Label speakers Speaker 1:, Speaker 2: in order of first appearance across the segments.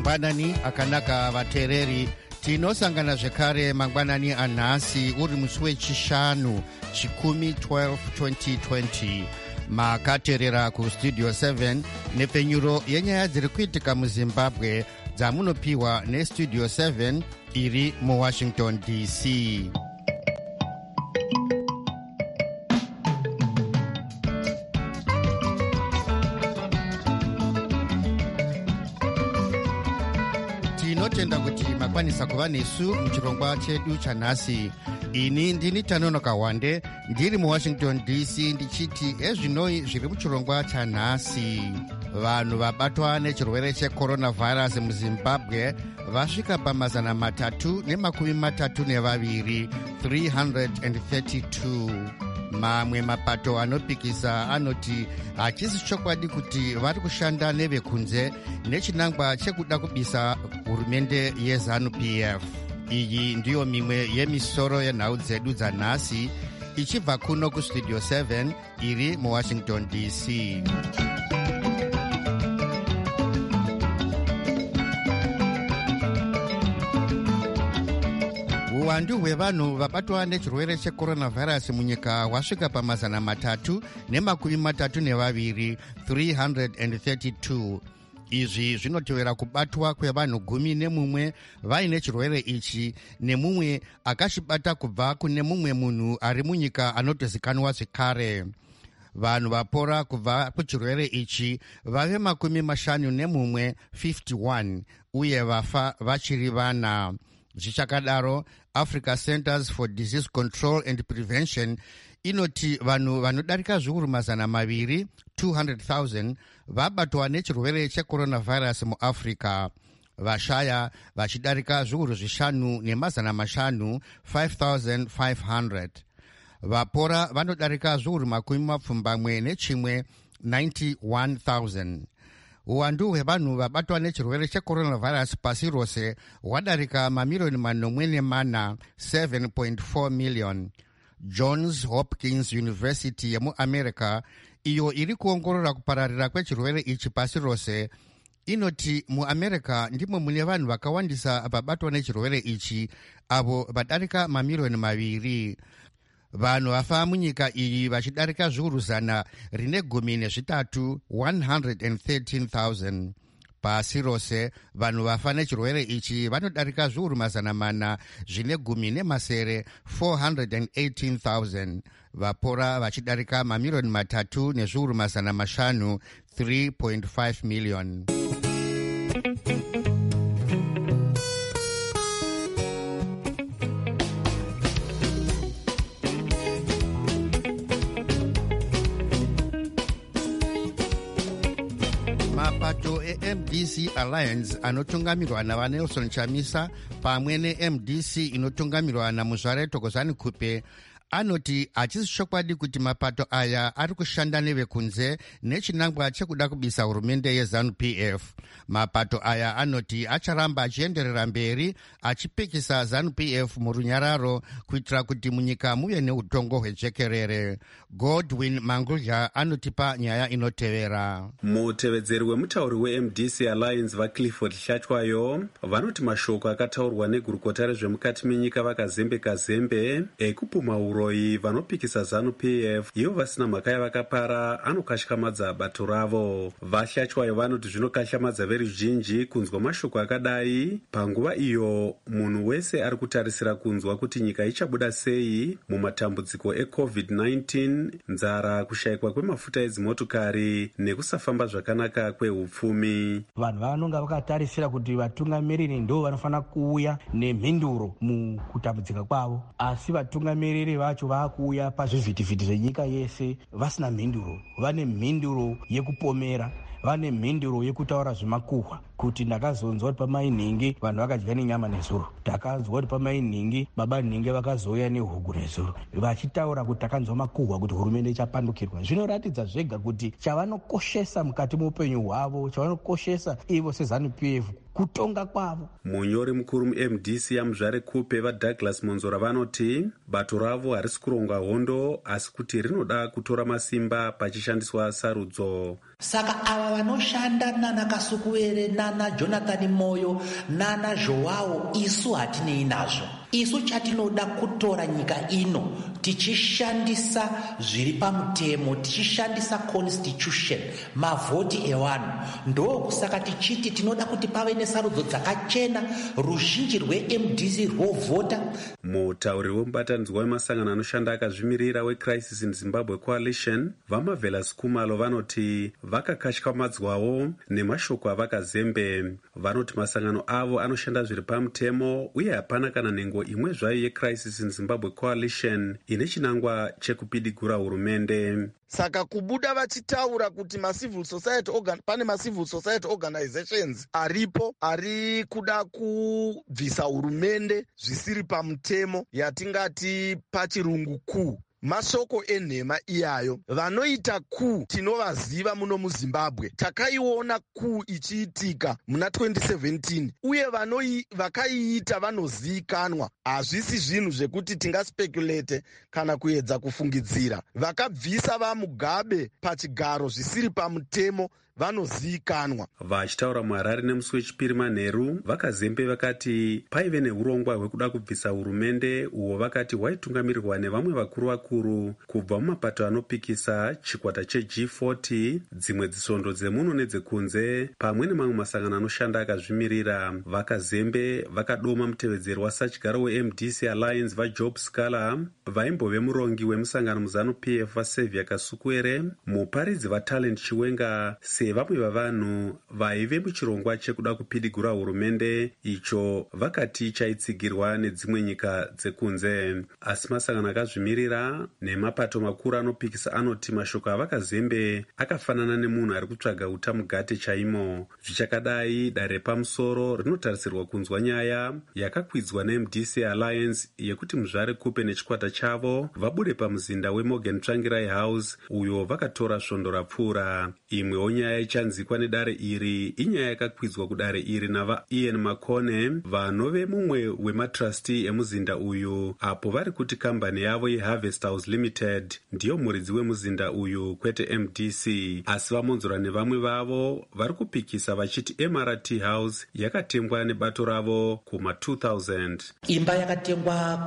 Speaker 1: mangwanani akanaka vateereri. Tinosangana zvekare mangwanani anhasi uri musi wechishanu chikumi 12 2020. Makateerera kustudio 7 nepfenyuro yenyaya dziri kuitika muzimbabwe dzamunopiwa nestudio 7 iri muwashington dc. Tinotenda kuti makwanisa kuva nesu muchirongwa chedu chanhasi. Ini ndini Tanonoka Wande ndiri muwashington dc ndichiti ezvinoi zviri muchirongwa chanhasi. Vanhu vabatwa nechirwere checoronavirus muzimbabwe vasvika pamazana 332 332. Mamwe mapato anopikisa anoti hachisi chokwadi kuti vari kushanda nevekunze nechinangwa chekuda kubisa hurumende yeZANU-PF. Iyi ndiyo mimwe yemisoro yenhau dzedu dzanhasi ichibva kuno kustudio 7 iri muwashington dc. Uwandu hwevanhu vabatwa nechirwere checoronavirus munyika hwasvika pamazana 332 332. Izvi zvinotevera kubatwa kwevanhu 11 vaine chirwere ichi nemumwe akachibata kubva kune mumwe munhu ari munyika anotozikanwa zvekare. Vanhu vapora kubva kuchirwere ichi vave 51 51 uye vafa vachiri vana. Zvichakadaro, Africa Centers for Disease Control and Prevention inoti vanhu vanodarika zviuru 200,000 200,000 vabatwa nechirwere checoronavirus muAfrica. Vashaya vachidarika zviuru 5,500 5,500. Vapora vanodarika zviuru 21 91,000. Uwandu hwevanhu vabatwa nechirwere checoronavirus pasi rose hwadarika mamirioni 4 7.4 million. Johns Hopkins University yemuamerica, iyo iri kuongorora kupararira kwechirwere ichi pasi rose, inoti muamerica ndimo mune vanhu vakawandisa vabatwa nechirwere ichi, avo vadarika mamirioni 2. Vanhu vafa munyika iyi vachidarika zviuru 113 113,000. Pasi rose vanhu vafa nechirwere ichi vanodarika zviuru 410 418,000. Vapora vachidarika mamirioni 3 nezviuru 500 3.5 million. Mapato eMDC Alliance anotungamirwa naVanelson Chamisa pamwe neMDC inotungamirwa naMuzvare Thokozani Kupe anoti hachisi chokwadi kuti mapato aya ari kushanda nevekunze nechinangwa chekuda kubisa hurumende yeZANU-PF. Mapato aya anoti acharamba achienderera mberi achipikisa ZANU-PF murunyararo kuitira kuti munyika muve neutongo hwejekerere. Godwin Mangudya anotipa nyaya inotevera.
Speaker 2: Mutevedzeri wemutauri weMDC Alliance vaClifford Hlatshwayo vanoti mashoko akataurwa negurukota rezvemukati menyika vakazembe ekupuma uroi vanopikisa ZANU-PF ivo vasina mhaka yavakapara anokashyamadza bato ravo. VaHlatshwayo vanoti zvinokashyamadza veruzhinji kunzwa mashoko akadai panguva iyo munhu wese ari kutarisira kunzwa kuti nyika ichabuda sei mumatambudziko eCovid-19, nzara, kushayikwa kwemafuta edzimotokari nekusafamba zvakanaka kwehupfumi.
Speaker 3: Vanhu vanonga vakatarisira kuti vatungamiriri ndo vanofanira kuuya nemhinduro mukutambudzika kwavo, asi vatungamiriri vacho vakuuya pazvivhitivhiti zvenyika yese vasina mhinduro. Vane mhinduro yekupomera, vane mhinduro yekutaura zvemakuhwa kuti ndakazonzwa kuti pamainhingi vanhu vakadya nenyama nezuro, takanzwa kuti pamainhingi baba nhingi vakazoya nehuku nezuro, vachitaura kuti takanzwa makuhwa kuti hurumende ichapandukirwa. Zvinoratidza zvega kuti chavanokoshesa mukati muupenyu hwavo, chavanokoshesa ivo seZANU-PF kutonga kwavo.
Speaker 2: Munyori mukuru muMDC yaMuzvare Kupe vaDouglas Monzora vanoti bato ravo harisi kuronga hondo asi kuti rinoda kutora masimba pachishandiswa sarudzo.
Speaker 4: Saka ava vanoshanda nana Kasukuwere, nana Jonathan Moyo, nana Joao, isu hatinei nazvo. Isu chatinoda kutora nyika ino tichishandisa zviri pamutemo, tichishandisa constitution, mavhoti evanhu. Ndokusaka tichiti tinoda kuti pave nesarudzo dzakachena, ruzhinji rweMDC rwovhota.
Speaker 2: Mutauri wemubatanidzwa wemasangano anoshanda akazvimirira weCrisis in Zimbabwe Coalition, Vamavelas Khumalo, vanoti vakakatyamadzwawo nemashoko avakazembe. Vanoti masangano avo anoshanda zviri pamutemo uye hapana kana nhengo imwe zvayo yeCrisis in Zimbabwe Coalition ine chinangwa chekupidigura hurumende.
Speaker 5: Saka kubuda vachitaura kuti pane macivil society organizations aripo ari kuda kubvisa hurumende zvisiri pamutemo, yatingati pachirungu coup. Mashoko enhema iyayo. Vanoita coup tinovaziva muno muZimbabwe. Takaiona coup ichiitika muna 2017 uye vakaiita vanozivikanwa. Hazvisi zvinhu zvekuti tingaspekulate kana kuedza kufungidzira. Vakabvisa vaMugabe pachigaro zvisiri pamutemo, vanozivikanwa.
Speaker 2: Vachitaura muHarare nemusi wechipiri manheru, vakazembe vakati paive neurongwa hwekuda kubvisa hurumende uwo vakati waitungamirirwa nevamwe vakuru kubva mumapato anopikisa chikwata cheG40, dzimwe dzisondo dzemuno nedzekunze, pamwe nemamwe masangano anoshanda akazvimirira. Vakazembe vakadoma mutevedzeri wasachigaro weMDC Alliance vaJob Scala, vaimbove murongi wemusangano muZANU-PF vaSaviour Kasukuwere, muparidzi vaTalent Chiwenga, sevamwe vavanhu vaive muchirongwa chekuda kupidigura hurumende icho vakati chaitsigirwa nedzimwe nyika dzekunze. Asi masangano akazvimirira nemapato makuru anopikisa anoti mashoko avakazembe akafanana nemunhu ari kutsvaga utamugate chaimo. Zvichakadai, dare repamusoro rinotarisirwa kunzwa nyaya yakakwidzwa neMDC Alliance yekuti muzvare Kupe nechikwata chavo vabude pamuzinda weMorgan Tsvangirai House uyo vakatora svondo rapfuura. Imwewo nyaya ichanzikwa nedare iri inyaya yakakwidzwa kudare iri navaIan Makone, vanove mumwe wematrustee emuzinda uyu, apo vari kuti kambani yavo yeHarvest House Limited ndiyo muridzi wemuzinda uyu kwete MDC. Asi vamonzora nevamwe vavo vari kupikisa vachiti MRT House yakatengwa nebato ravo kuma-2000.
Speaker 4: Imba yakatengwa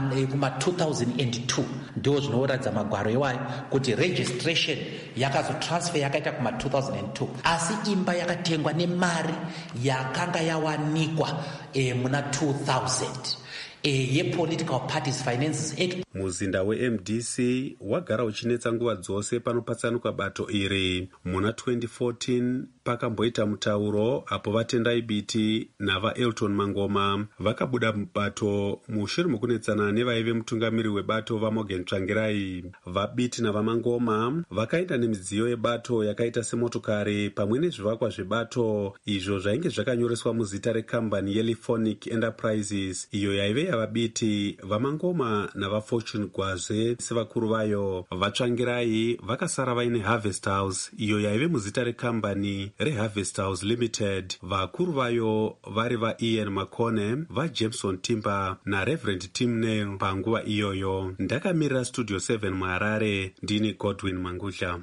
Speaker 4: kuma-2002 ndio zvinoratidza magwaro iwayo kuti registration yakazotransfer yakaita kuma-2002. Asi imba yakatengwa nemari yakanga yawanikwa muna 2000 yePolitical Parties Finances Act.
Speaker 2: Muzinda weMDC wagara uchinetsa nguva dzose panopatsanuka bato iri. Muna 2014 pakamboita mutauro apo vatendai biti navaElton Mangoma vakabuda mubato mushure mekunetsana nevaive mutungamiri webato vaMorgan Tsvangirai. Vabiti navaMangoma vakaenda nemidziyo yebato yakaita semotokari pamwe nezvivakwa zvebato izvo zvainge zvakanyoreswa muzita rekambani yeLiphonic Enterprises iyo yaive yavabiti vaMangoma navaFortune Gwaze sevakuru vayo. VaTsvangirai vakasara vaine Harvest House iyo yaive muzita rekambani reHarvest House Limited, vakuru vayo vari vaIan Makone, vaJameson Timber naReverend Tim Nail panguva iyoyo. Ndakamirira Studio 7 muHarare, ndini Godwin Mangudla.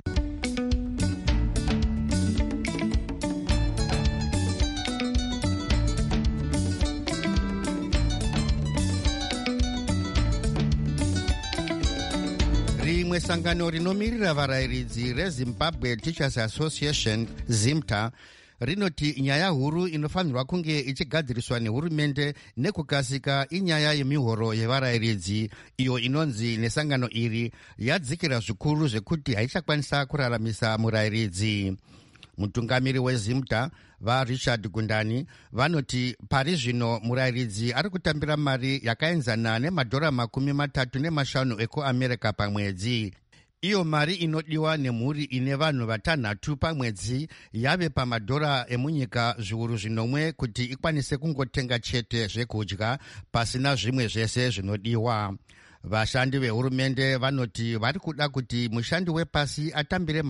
Speaker 1: rimwe sangano rinomirira varayiridzi reZimbabwe Teachers Association ZIMTA rinoti nyaya huru inofanirwa kunge ichigadziriswa nehurumende nekukasika inyaya yemihoro yevarayiridzi iyo inonzi nesangano iri yadzikira zvikuru zvekuti haichakwanisa kuraramisa murayiridzi. Mutungamiri weZIMTA vaRichard Gundani vanoti pari zvino murayiridzi ari kutambira mari yakaenzana $35 ekuAmerica pamwedzi. Iyo mari inodiwa nemhuri ine vanhu vatanhatu pamwedzi yave pamadhora emunyika zviuru zvinomwe kuti ikwanise kungotenga chete zvekudya pasina zvimwe zvese zvinodiwa. Vashandi vehurumende vanoti vari kuda kuti mushandi wepasi atambire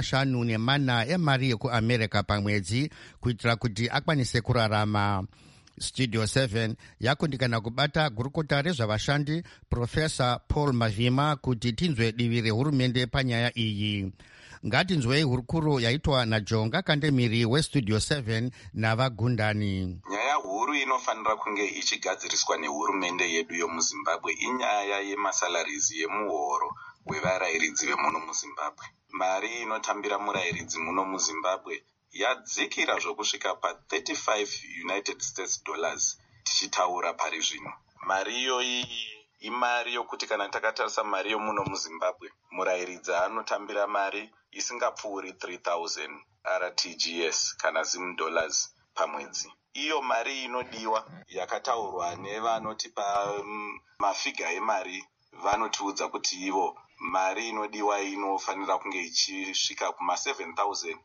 Speaker 1: $554 emari yekuAmerica pamwedzi kuitira kuti akwanise kurarama. Studio 7 yakundikana kubata gurukota rezvavashandi Profesa Paul Mavhima kuti tinzwe divi rehurumende panyaya iyi. Ngatinzwei hurukuro yaitwa naJonga Kandemiri weStudio 7 navagundani.
Speaker 6: Nyaya huru inofanira kunge ichigadziriswa nehurumende yedu yomuZimbabwe inyaya yemasalaries yemuhoro wevarayiridzi vemuno muZimbabwe. Mari inotambira murayiridzi muno muZimbabwe yadzikira zvokusvika pa$35 United States tichitaura pari zvino. Mari iyoyi imari yokuti kana takatarisa mari yomuno muZimbabwe, murayiridzi anotambira mari isingapfuuri 3,000 RTGS kana $10 pamwedzi. Iyo mari inodiwa yakataurwa nevanoti mafiga emari vanotiudza kuti ivo mari inodiwa inofanira kunge ichisvika kuma$7,000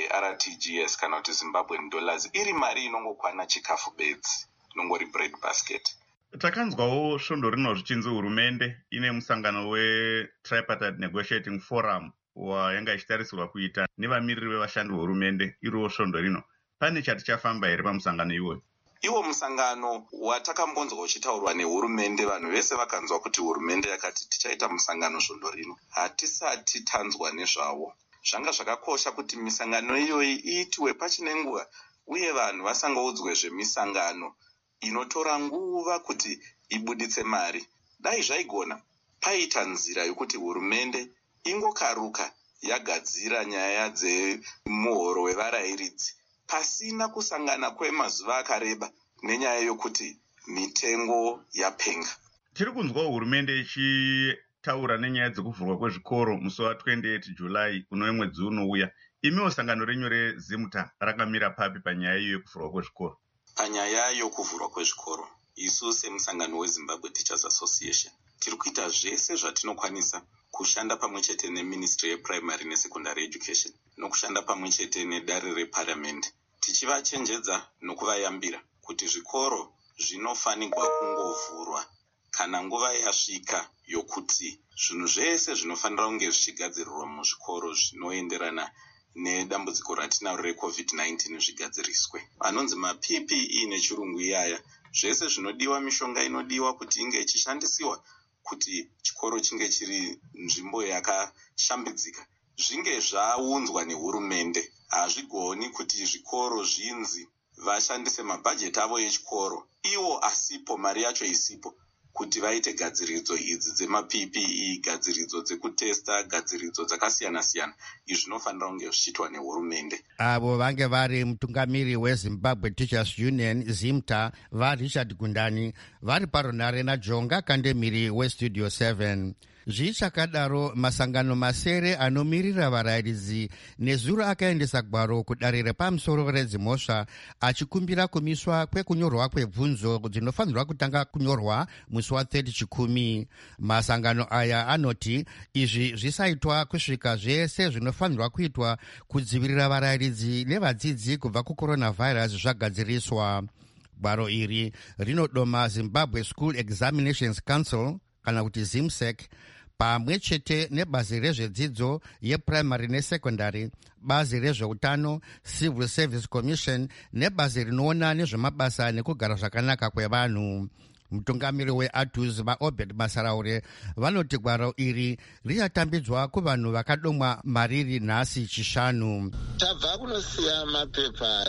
Speaker 6: RTGS kana kuti Zimbabwean dollars, iri mari inongokwana chikafu bedzi, inongori bread basket.
Speaker 7: Takanzwawo svondo rino zvichinzi hurumende ine musangano weTripartite Negotiating Forum wayanga ichitarisirwa kuita nevamiriri vevashandi vehurumende. Iriwo svondo rino, pane chati chafamba here pamusangano iwoyo?
Speaker 6: Iwo musangano watakambonzwa uchitaurwa nehurumende, vanhu vese vakanzwa kuti hurumende yakati tichaita musangano svondo rino. Hatisati tanzwa nezvawo. Zvanga zvakakosha kuti misangano iyoyi iitwe pachinenguva uye vanhu vasangoudzwe zvemisangano inotora nguva kuti ibuditse mari. Dai zvaigona paita nzira yokuti hurumende ingokaruka yagadzira nyaya dzemuhoro wevarayiridzi pasina kusangana kwemazuva akareba nenyaya yokuti mitengo yapenga.
Speaker 7: Tiri kunzwa hurumende ichitaura nenyaya dzekuvhurwa kwezvikoro musi wa28 July uno mwedzi unouya. Imiwo sangano renyu reZimta rakamira papi panyaya iyo yekuvhurwa kwezvikoro?
Speaker 6: Panyaya yokuvhurwa kwezvikoro, isu semusangano weZimbabwe Teachers Association tiri kuita zvese zvatinokwanisa kushanda pamwe chete neMinistry yePrimary neSecondary Education nokushanda pamwe chete nedare reParliament tichivachenjedza nokuvayambira kuti zvikoro zvinofanirwa kungovhurwa kana nguva yasvika yokuti zvinhu zvese zvinofanira kunge zvichigadzirirwa muzvikoro zvinoenderana nedambudziko ratinaro reCovid-19 zvigadziriswe. Anonzi maPPE nechirungu iyaya, zvese zvinodiwa, mishonga inodiwa kuti inge ichishandisiwa kuti chikoro chinge chiri nzvimbo yakashambidzika zvinge zvaunzwa nehurumende. Hazvigoni kuti zvikoro zvinzi vashandise mabhajeti avo echikoro iwo asipo, mari yacho isipo, kuti vaite gadziridzo idzi dzemaPPE, gadziridzo dzekutesta, gadziridzo dzakasiyana-siyana. Izvi zvinofanira kunge zvichiitwa nehurumende.
Speaker 1: Avo vange vari mutungamiri weZimbabwe Teachers Union Zimta vaRichard Gundani vari parunare naJonga Kandemiri weStudio 7. Zvichakadaro, masangano masere anomirira varayiridzi nezuro akaendesa gwaro kudare repamusoro redzimhosva achikumbira kumiswa kwekunyorwa kwebvunzo dzinofanirwa kutanga kunyorwa musi wa30 Chikumi. Masangano aya anoti izvi zvisaitwa kusvika zvese zvinofanirwa kuitwa kudzivirira varayiridzi nevadzidzi kubva kucoronavirus zvagadziriswa. Gwaro iri rinodoma Zimbabwe School Examinations Council kana kuti ZIMSEC pamwe chete nebazi rezvedzidzo yeprimary nesekondari, bazi rezveutano Civil Service Commission nebazi rinoona nezvemabasa nekugara zvakanaka kwevanhu. Mutungamiri weATUS vaObed Masaraure vanoti gwaro iri richatambidzwa kuvanhu vakadomwa mariri nhasi chishanu.
Speaker 8: Tabva kunosiya mapepa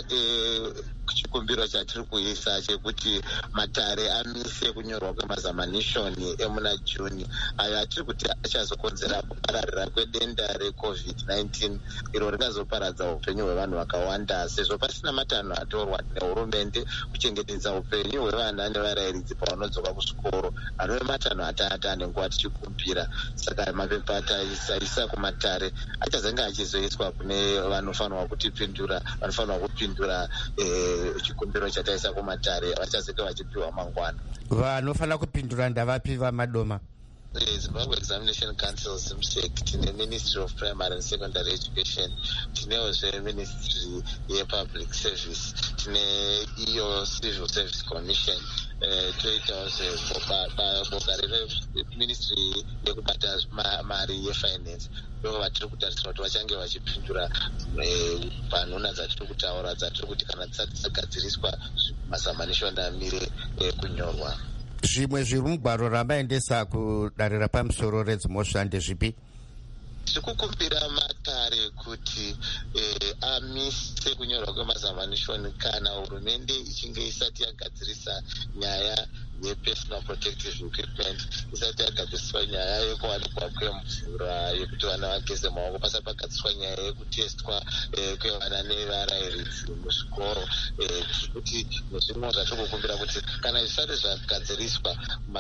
Speaker 8: chikumbiro chatiri kuisa chekuti matare amise kunyorwa kwemazamanishoni emuna Juni, ayo atiri kuti achazokonzera kupararira kwedenda reCovid-19 iro ringazoparadza upenyu hwevanhu vakawanda, sezvo pasina matanho atorwa nehurumende kuchengetedza upenyu hwevana nevarayiridzi pavanodzoka kuzvikoro, anove matanho atatu anenguva tichikumbira. Saka mapepa ataisa kumatare achazenge achizoiswa kune vanofanirwa kupindura chikumbiro chataisa kumatare, vachazenge vachipiwa mangwana.
Speaker 1: Vanofanira kupindura ndavapi vamadoma?
Speaker 8: Zimbabwe Examination Council, ZIMSEC, tine Ministry of Primary and Secondary Education, tinewozve Ministry yePublic Service, tine iyo Civil Service Commission, toitawo seboka reministry yekubata mari yefinance ndo vatiri kutarisira kuti vachange vachipindura panhuna dzatiri kutaura dzatiri kuti kana dzisati dzagadziriswa mazamanishoni amire kunyorwa.
Speaker 1: Zvimwe zviri mugwaro ramaendesa kudarira pamusoro redzimhosva ndezvipi?
Speaker 8: Tikukumbira matare kuti amise kunyorwa kwemazamanishoni kana hurumende ichinge isati yagadzirisa nyaya yepersonal protective equipment, isati yagadziriswa nyaya yekuwanikwa kwemvura yekuti vana vageze maoko, pasati pagadziriswa nyaya yekutestwa kwevana nevarairidzi muzvikoro. Tirikuti nezvimwe zvatiri kukumbira kuti kana zvisati zvagadziriswa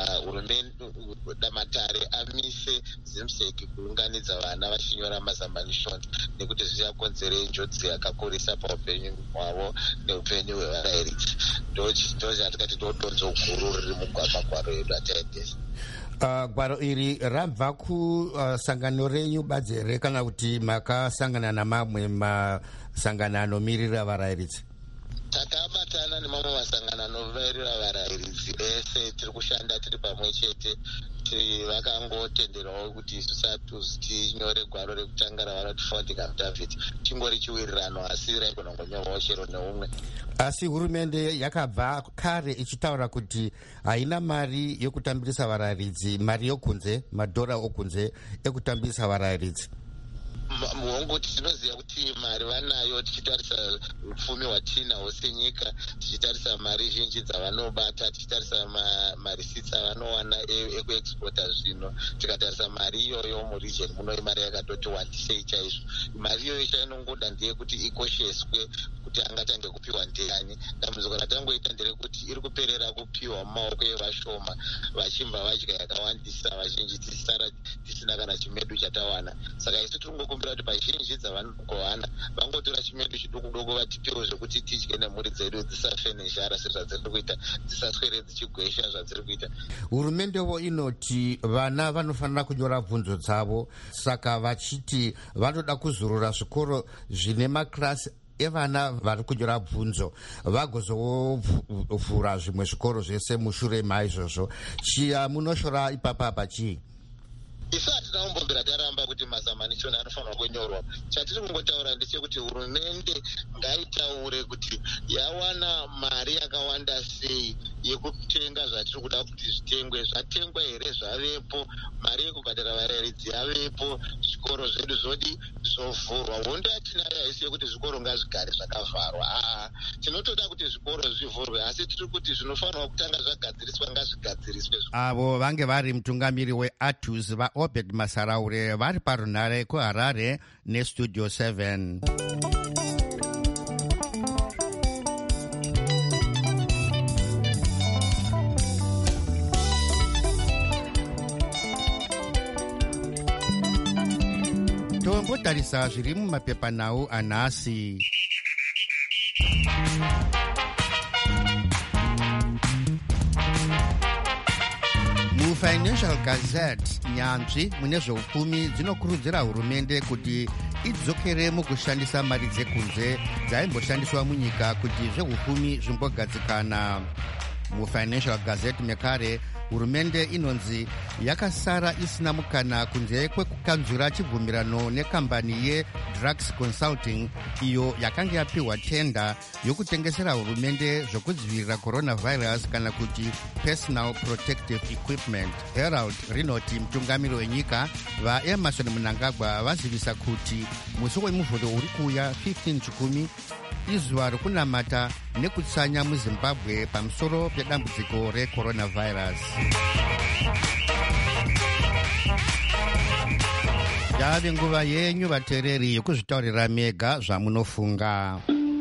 Speaker 8: matare amise zimseki kuunganidza vana vachinyora mazamanishoni, nekuti zvichakonzera njodzi yakakurisa paupenyu hwavo neupenyu hwevarairidzi. Ndo chatikati ndodonzo guru riri mugwaro edu ataendesa.
Speaker 1: Gwaro iri rabva kusangano renyu badzi here kana kuti makasangana namamwe masangano anomiririra varairidzi?
Speaker 8: Takabatana nemamwe masangano anomirira varairidzi ese, tiri kushanda tiri pamwe chete. Vakangotenderawo kuti isu satuzi tinyore gwaro rekutanga ravanoti founding affidavit chingori chiwirirano, asi raigona kunyorwawo chero neumwe.
Speaker 1: Asi hurumende yakabva kare ichitaura kuti haina mari yekutambirisa varairidzi, mari yokunze, madhora okunze ekutambirisa varairidzi.
Speaker 8: Honguti tinoziva kuti mari vanayo, tichitarisa upfumi hwatinahwo senyika, tichitarisa mari zhinji dzavanobata, tichitarisa marisits avanowana ekuexporta zvino, tikatarisa mari iyoyo muregion muno imari yakatoti wandisei chaizvo. Mari iyoyo chainongoda ndeyekuti ikosheswe kuti angatange kupiwa ndiani. Dambudziko ratangoita nderekuti iri kuperera kupiwa mumaoko evashoma, vachimba vadya yakawandisa, vazhinji tisara tisina kana chimedu chatawana. Saka isu tiringokumbira kuti pazhinji dzavanogowana vangotora chimedu chiduku vatipewo zvekuti tidye nemhuri dzedu, dzisafe nezhara sezvadziri kuita, dzisaswere dzichigwesha zvadziri kuita.
Speaker 1: Hurumendewo inoti vana vanofanira kunyora bvunzo dzavo, saka vachiti vanoda kuzurura zvikoro zvine makirasi evana vari kunyora bvunzo vagozovhura zvimwe zvikoro zvese mushure maizvozvo. Munoshora ipapa chii?
Speaker 8: Isu hatina kumbombera taramba kuti mazamanishoni anofanirwa kunyorwa. Chatiri kungotaura ndechekuti hurumende ngaitaure kuti yawana mari yakawanda sei yekutenga zvatiri kuda kuti zvitengwe. Zvatengwa here zvavepo, mari yekubhadhara varairidzi yavepo, zvikoro zvedu zvodi zvovhurwa. Hondo yatinayo haisi yekuti zvikoro ngazvigare zvakavharwa. Tinotoda kuti zvikoro zvivhurwe, asi tiri kuti zvinofanirwa kutanga zvagadziriswa ngazvigadziriswe.
Speaker 1: Avo vange vari mutungamiri weATUS Obed Masaraure vari parunhare kuHarare neStudio 7. Tombotarisa zviri mumapepanhau anhasi. Financial Gazette, nyanzvi mune zveupfumi dzinokurudzira hurumende kuti idzokere mukushandisa mari dzekunze dzaimboshandiswa munyika kuti zveupfumi zvimbogadzikana. MuFinancial Gazette mekare hurumende inonzi yakasara isina mukana kunze kwekukanzura chibvumirano nekambani yeDrugs Consulting iyo yakanga yapiwa tenda yokutengesera hurumende zvokudzivirira coronavirus kana kuti personal protective equipment. Herald rinoti mutungamiri wenyika vaEmerson Mnangagwa vazivisa kuti musi wemuvhuro uri kuuya 15 Chikumi izuva rokunamata nekutsanya muZimbabwe pamusoro pedambudziko recoronavirus. Yave nguva yenyu vateereri yekuzvitaurira mega zvamunofunga.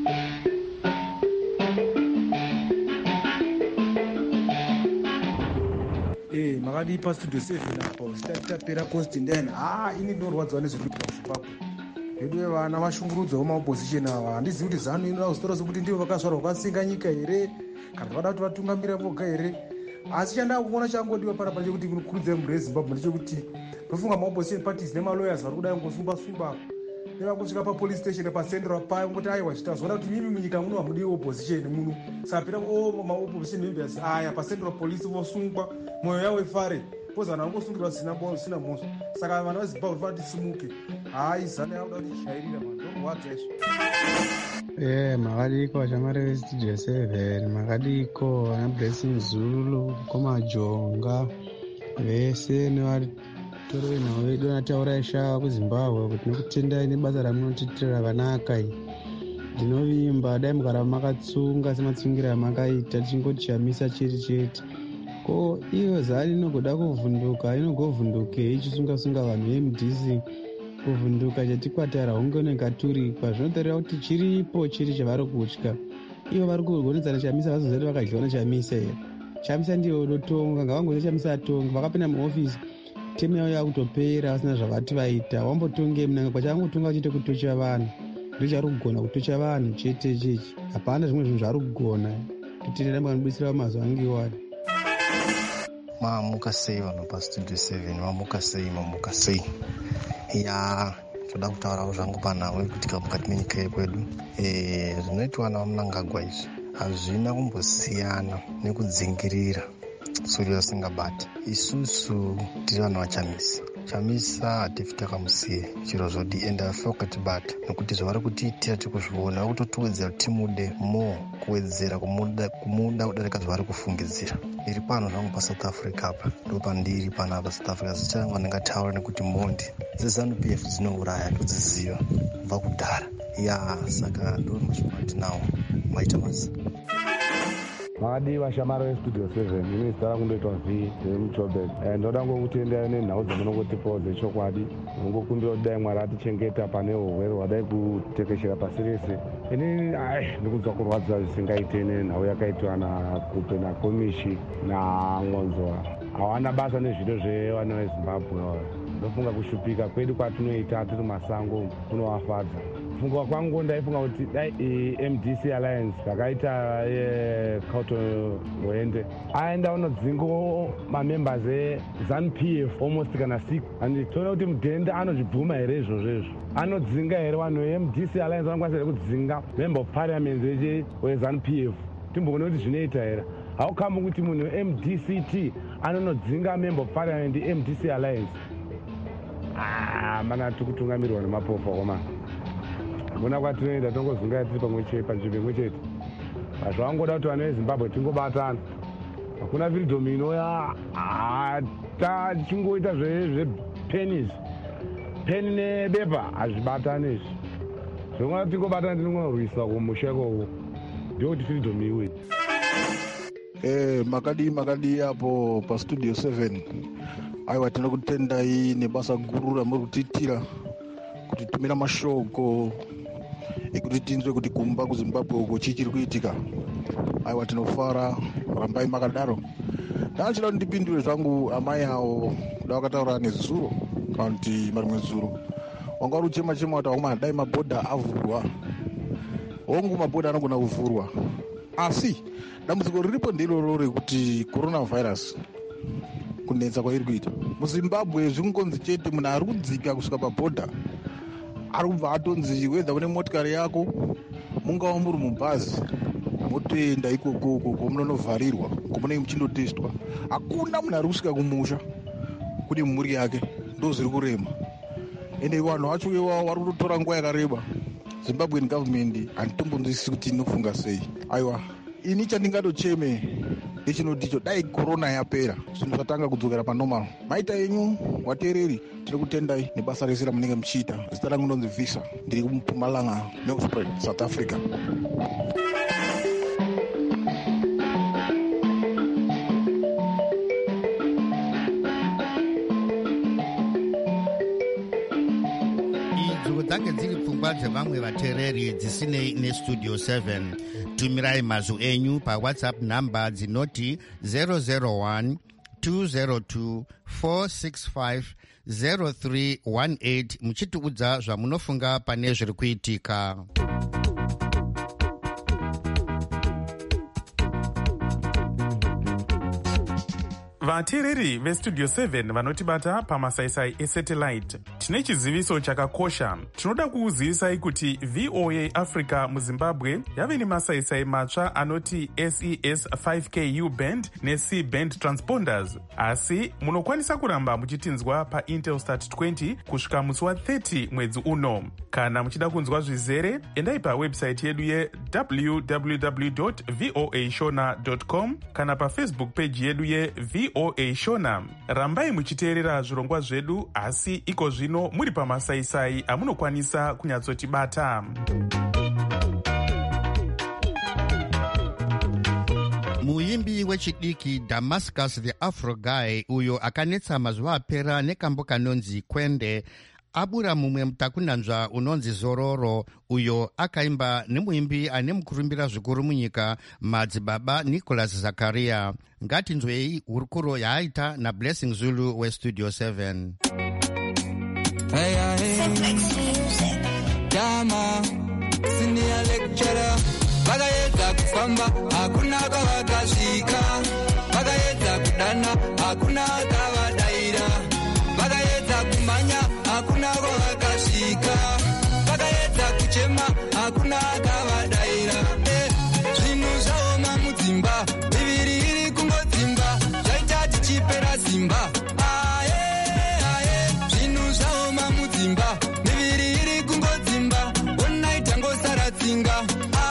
Speaker 3: Makadipa Studio 7 apo tapera Constantine. Ini ndorwadzwa nezviri kuitika muZimbabwe. Hedu vana vashungurudzwa maopposition ava, handizivi kuti zano inoda kuzitora sokuti ndivo vakazvarwa kwasinga nyika here kana vada kuti vatungamira voga here. Asi chandaa kuona changodiwa parapara chekuti kunokurudzira mhuri yeZimbabwe ndechekuti tofunga maopposition parties nemalawyers vari kudai ngosumba-sumba
Speaker 9: nevakusvika papolice station pacentral payo ngoti aiwa chitazoona kuti mimi munyika muno hamudi opposition muno sapira maopposition members aya pacentral police vosungwa mwoyo yavo ifare poza vanhu vangosungirwa zvisina mhosva saka vana vezimbabwe fanira tisimuke hai zana yauda kuti tishairira mandorwadza izvo.
Speaker 10: Makadiko vashamari vestudio 7 makadiko vana blessing zulu komajonga vese nevatori venhau vedu vanataura ishava kuzimbabwe kuti nekutendai nebasa ramunotiitira rakanaka iyi. Ndinovimba dai mukarava makatsunga sematsungira amakaita tichingotishamisa chete chete. Ko iyo zari inogoda kuvhunduka inogovhunduke ichisunga-sunga vanhu veMDC kuvhunduka chatikwatara honge nekaturikwa zvinotarira kuti chiripo chiri chavari kutya. Ivo vari kugonedzana chamisa vazozati vakadyiwa nechamisa here. Chamisa ndiyo dotonga ngavangozachamisa atonga vakapinda muofisi temu yavo yakutopera vasina zvavati vaita. Wambotonge munanga kwachangotonga vachiite kutocha vanhu ndochari kugona kutocha vanhu chete chechi hapana zvimwe zvinhu zvari kugona kutendera mukanobudisira mazuva angiwani.
Speaker 11: Mamuka sei vanhu pastudio 7 mamuka sei ya toda kutaurawo zvangu panhau kuitika mukati menyika yekwedu. Zvinoitwa naMnangagwa izvi hazvina kumbosiyana nekudzingirira Surya Singabati. Isusu tiri vanhu vachamisa hatifi takamusiye chiro zvodi ende afa kutibata nekuti zvavari kutiitira tiri kuzviona vari kutotiwedzera kuti timude more kuwedzera kumuda kudarika zvavari kufungidzira. Ndiri pano zvangu paSouth Africa apa ndopandiri pana paSouth Africa zita rangu ndingataura nekuti mhondi dzeZANU-PF dzinouraya todziziva kubva kudhara ya saka ndori mashomati nawo maita masi.
Speaker 9: Makadi vashamari vestudio 7 ini zita rangu ndoitwa V Mutobet. Ndoda ngokutendera nenhau dzamunongotipawo dzechokwadi nongokumbira kuti dai Mwari atichengeta pane urwere hwadai kutekeshera pasi rese. Ini ndikunzwa kurwadza zvisingaite nenhau yakaitwa naKupe naKomishi naNgonzwa. Hawana basa nezviro zvevana veZimbabwe. Ndofunga kushupika kwedu kwatinoita tiri masango kunovafadza. Funga kwangu ndaifunga kuti dai MDC Alliance vakaita Kauto Mwende aenda unodzingo mamembers eZANU-PF almost kana 6 and toona kuti mudhende anozvibvuma here izvozvo anodzinga here vanhu veMDC Alliance vanokwanisa here kudzinga member of parliament weZANU-PF timboona kuti zvinoita here. Haukambo kuti munhu MDCT anonodzinga member of parliament MDC Alliance mana tikutungamirwa nemapofu koma muna kwatinoenda tongozunga tiri panzvimbo imwe chete. Zvangoda kuti vanhu veZimbabwe tingobatana. Hakuna freedom inouya tachingoita zvepenis peni nebepa hazvibatani izvi. Zvinoda tingobatana tinongorwisa kumusha ikoko ndokuti freedom iwe.
Speaker 12: Makadi apo pastudio 7 aiwa tinokutendai nebasa guru ramuri kutiitira kuti tumira mashoko ekuti tinzwe kuti kumba kuZimbabwe uko chichiri kuitika. Aiwa tinofara rambai makadaro. Ndachida kuti ndipindure zvangu amai awo kuda vakataura nezuro kana kuti marimwe zuro wanga uri uchema kuti auma dai mabhodha avhurwa. Hongu mabhodha anogona kuvhurwa asi dambudziko riripo ndiroro rekuti coronavirus kunetsa kwairi kuita muZimbabwe zvingonzi chete munhu ari kudzika kusvika pabhodha ari kubva atonzi wedza kune motikari yako mungava muri mubhazi motoenda ikoko komunonovharirwa komunenge muchindotestwa. Hakuna munhu ari kusvika kumusha kune mhuri yake ndozviri kurema ende vanhu vacho vari kutotora nguva yakareba. Zimbabwean government handitombonzwisisi kuti inofunga sei. Aiwa ini chandingatocheme ndechinoticho dai korona yapera zvinhu zvatanga kudzokera panormal. Maita enyu wateereri tinokutendai nebasa rese ramunenge muchiita. Zita rangu ndonzi Visa ndiri kuMpumalanga Nelspruit South Africa.
Speaker 1: dzange dziri pfungwa dzevamwe vateereri dzisinei nestudio 7 tumirai mazwi enyu pawhatsapp nhamba dzinoti 001 202 465 0318 muchitiudza zvamunofunga pane zviri kuitika.
Speaker 13: vateereri vestudio 7 vanotibata pamasaisai esatellite tine chiziviso chakakosha. Tinoda kukuzivisai kuti VOA Africa muZimbabwe yave nemasaisai matsva anoti SES 5K U-band neC-band transponders, asi munokwanisa kuramba muchitinzwa paIntelsat 20 kusvika musi wa30 mwedzi uno. Kana muchida kunzwa zvizere, endai pawebsite yedu ye www.voashona.com kana pafacebook page yedu ye-VOA Shona. Rambai muchiteerera zvirongwa zvedu, asi iko zvino muri pamasaisai amunokwanisa kunyatsotibata.
Speaker 1: muimbi wechidiki Damascus the Afro Guy, uyo akanetsa mazuva apera nekambo kanonzi Kwende, abura mumwe mutakunanzva unonzi Zororo, uyo akaimba nemuimbi ane mukurumbira zvikuru munyika madzibaba Nicholas Zakaria. Ngatinzwei hurukuro yaaita naBlessing Zulu weStudio 7.
Speaker 14: Hey, Dama, senior lecturer, vakayedza kufamba hakuna kwavakasvika, vakayedza kudana hakuna kwavadaira, vakayedza kumhanya hakuna kwavakasvika, vakayedza kuchema hakuna kwavadaira. Zvinhu zvaoma mudzimba, miviri iri kungodzimba, zvaita tichipera simba. Zvinhu zvaoma mudzimba, miviri iri kungodzimba, onai tangosara tsinga.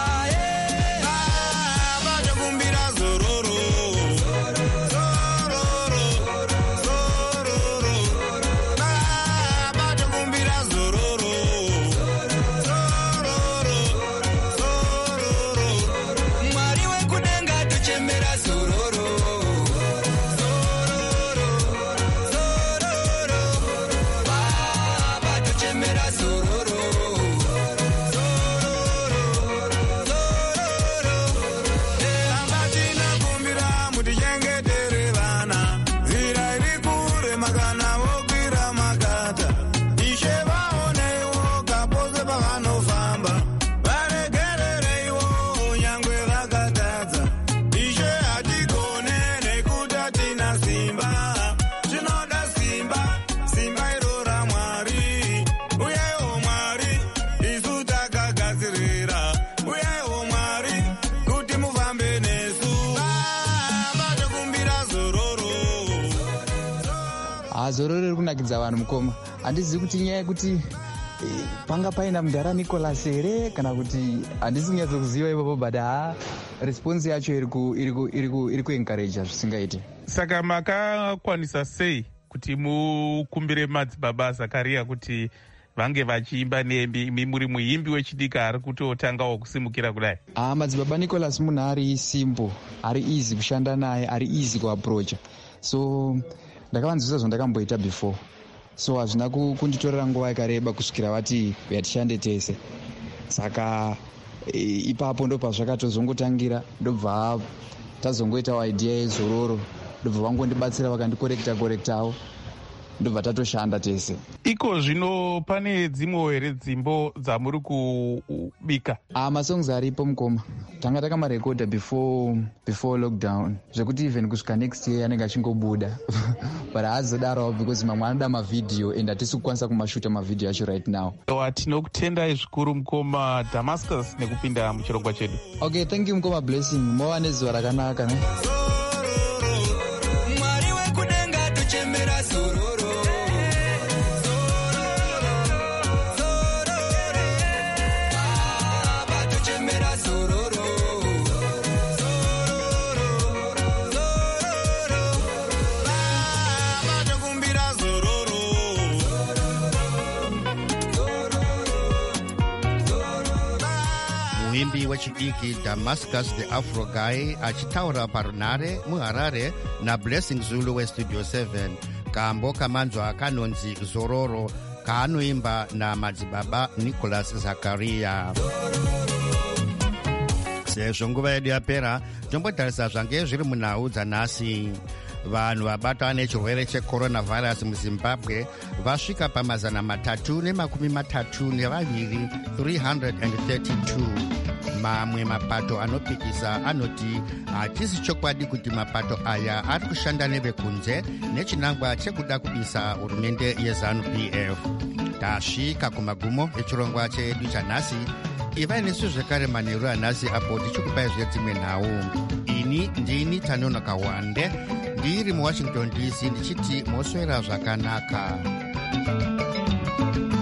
Speaker 14: Zororo riri kunakidza vanhu mukoma. Handizivi kuti nyaya yekuti panga paina mudhara Nicholas here kana kuti handisi kunyatsokuziva ipapo, but response yacho iri kuencourage zvisingaite.
Speaker 13: Saka makakwanisa sei kuti mukumbire madzibaba Zakaria kuti vange vachiimba nemi muri muimbi wechidika ari kutotangawo kusimukira kudai?
Speaker 14: Madzibaba Nicholas munhu ari simple, ari easy kushanda naye, ari easy kuapproacha. So ndakavanzwisa zvandakamboita before, so hazvina kunditorera nguva yakareba kusvikira vati yatishande tese. Saka ipapo ndo pazvakatozongotangira, ndobva tazongoitawo idea yeZororo, ndobva vangondibatsira vakandikorektawo, ndobva tatoshanda tese.
Speaker 13: Iko zvino pane dzimwe here dzimbo dzamuri kubika?
Speaker 14: Masongs aripo mukoma, tanga takamarekodha before lockdown, zvekuti even kusvika next year anenge achingobuda but haazodarawo because mamwe anoda mavidhiyo and hatisi kukwanisa kumashuta mavidhiyo acho right now.
Speaker 13: Tinokutendai zvikuru mukoma Damascus nekupinda muchirongwa chedu.
Speaker 14: Okay, thank you mukoma Blessing, mova nezuva rakanaka ne?
Speaker 1: muimbi wechidiki Damascus the Afro Guy achitaura parunare muHarare naBlessing Zulu weStudio 7. Kambo kamanzwa kanonzi Zororo, kaanoimba namadzibaba Nicholas Zakaria. Sezvo nguva yedu yapera, tombotarisa zvange zviri munhau dzanhasi. vanhu vabatwa nechirwere checoronavirus muzimbabwe vasvika pa332 332. Mamwe mapato anopikisa anoti hatisi chokwadi kuti mapato aya ari kushanda nevekunze nechinangwa chekuda kubisa hurumende yeZANU-PF. Tasvika kumagumo echirongwa chedu chanhasi. Ivai nesu zvekare manheru anhasi apo tichikupai dzimwe nhau. Ini ndini Tanono Kawande ndiri muWashington DC ndichiti moswera zvakanaka.